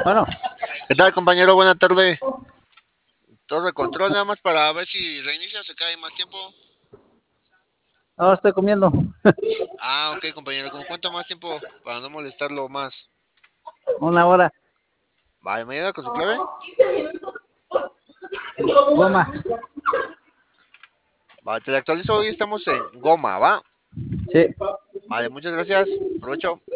Bueno, ¿Qué tal, compañero? Buena tarde. Torre control, nada más para ver si reinicia o se cae más tiempo. ahora estoy comiendo Ah, ok, compañero. ¿Cómo cuánto más tiempo para no molestarlo más? 1 hora. Vale, ¿me ayuda con su clave? Goma. Vale, te la actualizo. Hoy estamos en Goma, ¿va? Sí. Vale, muchas gracias. Aprovecho.